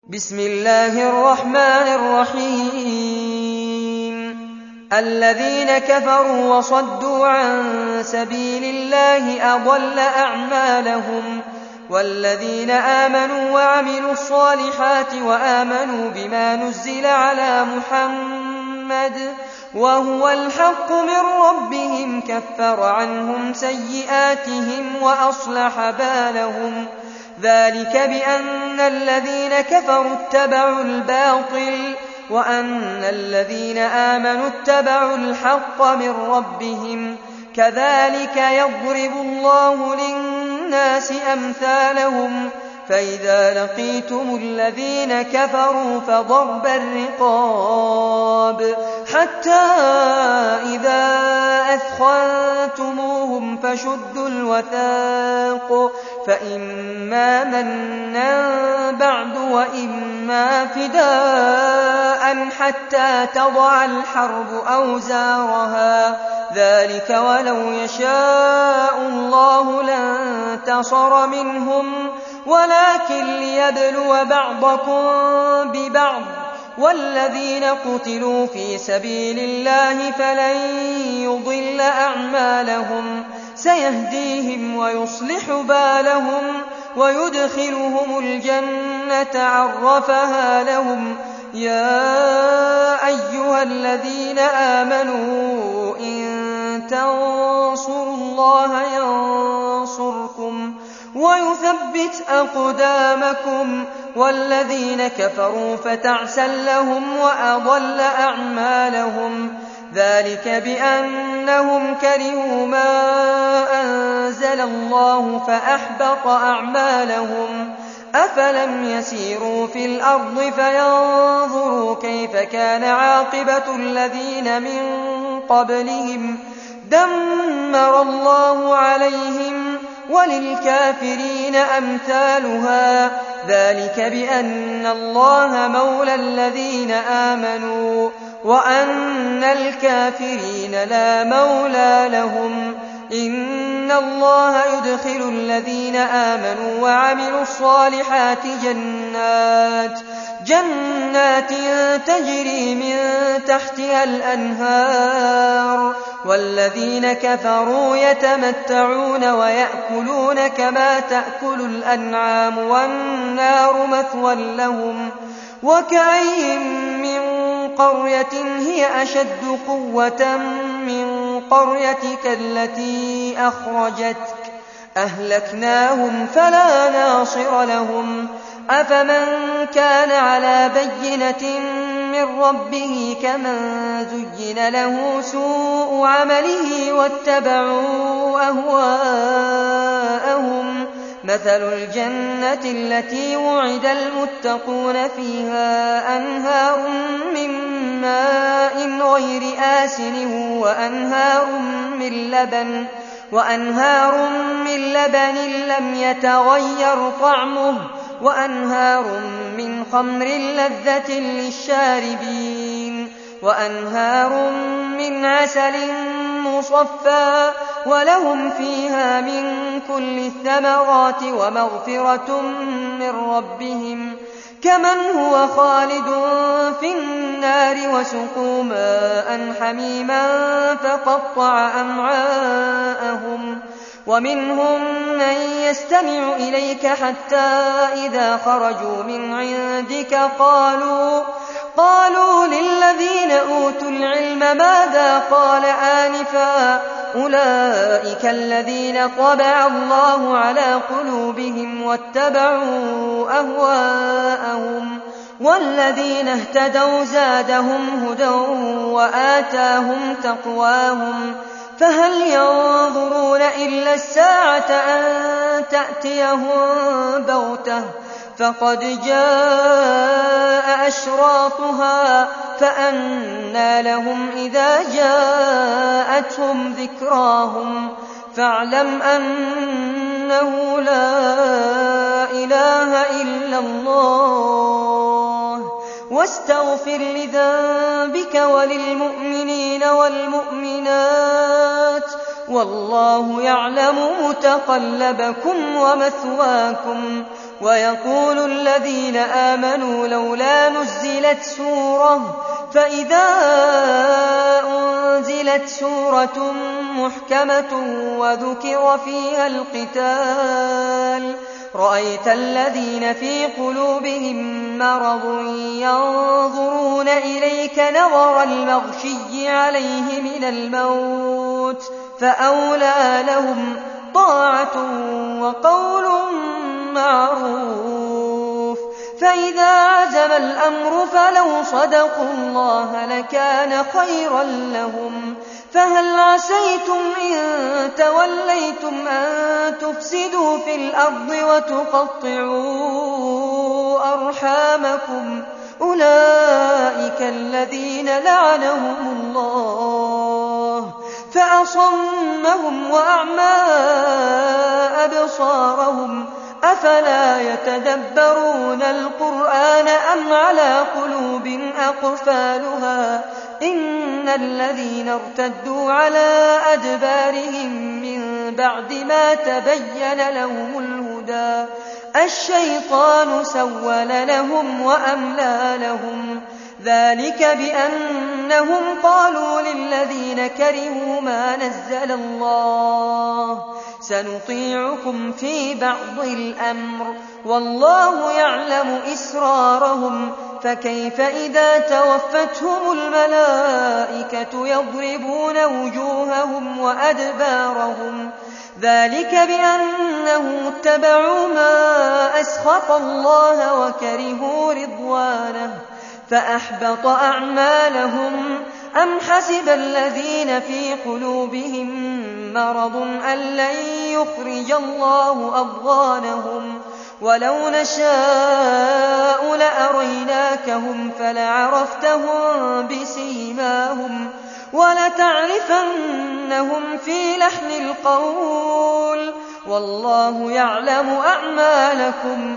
بسم الله الرحمن الرحيم الذين كفروا وصدوا عن سبيل الله أضل أعمالهم والذين آمنوا وعملوا الصالحات وآمنوا بما نزل على محمد وهو الحق من ربهم كفر عنهم سيئاتهم وأصلح بالهم ذلك بأن الذين كفروا اتبعوا الباطل وأن الذين آمنوا اتبعوا الحق من ربهم كذلك يضرب الله للناس أمثالهم فإذا لقيتم الذين كفروا فضرب الرقاب حتى إذا أثخنتموهم فشدوا الوثاق فإما منا بعد وإما فداء حتى تضع الحرب أوزارها ذلك ولو يشاء الله لانتصر منهم ولكن ليبلو بعضكم ببعض والذين قتلوا في سبيل الله فلن يضل أعمالهم سيهديهم ويصلح بالهم ويدخلهم الجنة عرفها لهم يا أيها الذين آمنوا إن تنصروا الله ينصركم ويثبت أقدامكم والذين كفروا فتعسا لهم وأضل أعمالهم ذلك بأنهم كرهوا ما أنزل الله فأحبط أعمالهم أفلم يسيروا في الأرض فينظروا كيف كان عاقبة الذين من قبلهم دمر الله عليهم وللكافرين أمثالها ذلك بأن الله مولى الذين آمنوا وأن الكافرين لا مولى لهم إن الله يدخل الذين آمنوا وعملوا الصالحات جنات تجري من تحتها الأنهار والذين كفروا يتمتعون ويأكلون كما تأكل الأنعام والنار مثوى لهم وكأين من قرية هي أشد قوة من قريتك التي أخرجتك أهلكناهم فلا ناصر لهم أفمن كان على بينة من ربه كمن زين له سوء عمله واتبعوا أهواءهم مثل الجنة التي وعد المتقون فيها أنهار من ماء غير آسن وأنهار من لبن لم يتغير طعمه وأنهار من خمر لذة للشاربين وأنهار من عسل مصفى ولهم فيها من كل الثمرات ومغفرة من ربهم كمن هو خالد في النار وسقوا ماء حميما فقطع أمعاءهم ومنهم من يستمع إليك حتى إذا خرجوا من عندك قالوا للذين أوتوا العلم ماذا قال آنفا أولئك الذين طبع الله على قلوبهم واتبعوا أهواءهم والذين اهتدوا زادهم هدى وآتاهم تقواهم فهل ينظرون إلا الساعة أن تأتيهم بغتة فقد جاء أشراطها فأنى لهم إذا جاءتهم ذكراهم فاعلم أنه لا إله إلا الله واستغفر لذنبك وللمؤمنين والمؤمنات والله يعلم متقلبكم ومثواكم ويقول الذين آمنوا لولا نزلت سورة فإذا أنزلت سورة محكمة وذكر فيها القتال رأيت الذين في قلوبهم مرض ينظرون إليك نظر المغشي عليه من الموت فأولى لهم طاعة وقول معروف فإذا عزم الأمر فلو صدقوا الله لكان خيرا لهم فهل عسيتم إن توليتم أن تفسدوا في الأرض وتقطعوا أرحامكم أولئك الذين لعنهم الله فأصمهم وأعمى أبصارهم أفلا يتدبرون القرآن أم على قلوب أقفالها إن الذين ارتدوا على أدبارهم من بعد ما تبين لهم الهدى الشيطان سول لهم وأملى لهم ذلك بأنهم قالوا للذين كرهوا ما نزل الله سنطيعكم في بعض الأمر والله يعلم إسرارهم فكيف إذا توفتهم الملائكة يضربون وجوههم وأدبارهم ذلك بأنهم اتبعوا ما أسخط الله وكرهوا رضوانه فأحبط أعمالهم أم حسب الذين في قلوبهم مرض أن لن يخرج الله أضغانهم ولو نشاء لأريناكهم فلعرفتهم بسيماهم ولتعرفنهم في لحن القول والله يعلم أعمالكم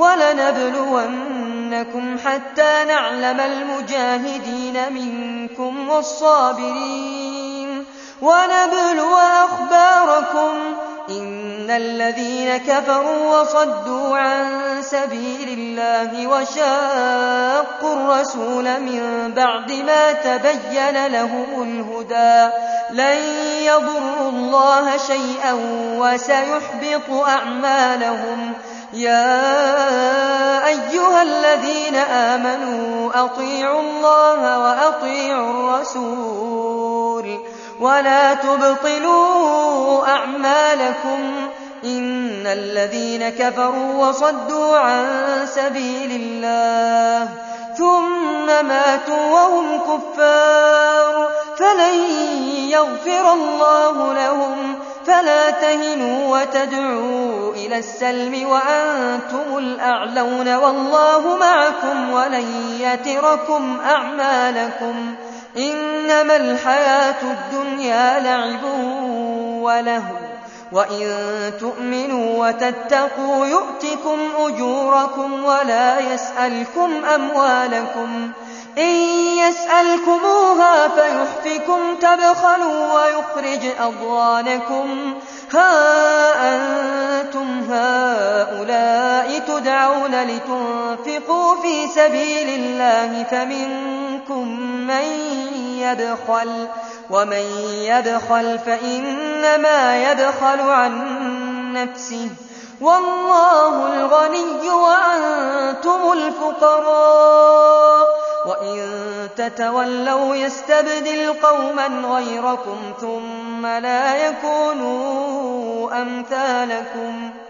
ولنبلونكم حتى نعلم المجاهدين منكم والصابرين ونبلو أخباركم إن الذين كفروا وصدوا عن سبيل الله وشاقوا الرسول من بعد ما تبين لهم الهدى لن يضروا الله شيئا وسيحبط أعمالهم يا أيها الذين آمنوا أطيعوا الله وأطيعوا الرسول ولا تبطلوا أعمالكم إن الذين كفروا وصدوا عن سبيل الله ثم ماتوا وهم كفار فلن يغفر الله لهم فلا تهنوا وتدعوا إلى السلم وأنتم الأعلون والله معكم ولن يتركم أعمالكم إنما الحياة الدنيا لعب ولهو وإن تؤمنوا وتتقوا يؤتكم أجوركم ولا يسألكم أموالكم إن يسألكموها فيحفكم تبخلوا ويخرج أضغانكم ها أنتم هؤلاء تدعون لتنفقوا في سبيل الله فمنكم من يبخل ومن يبخل فإنما يبخل عن نفسه والله الغني وأنتم الفقراء وإن تتولوا يستبدل قوما غيركم ثم لا يكونوا أمثالكم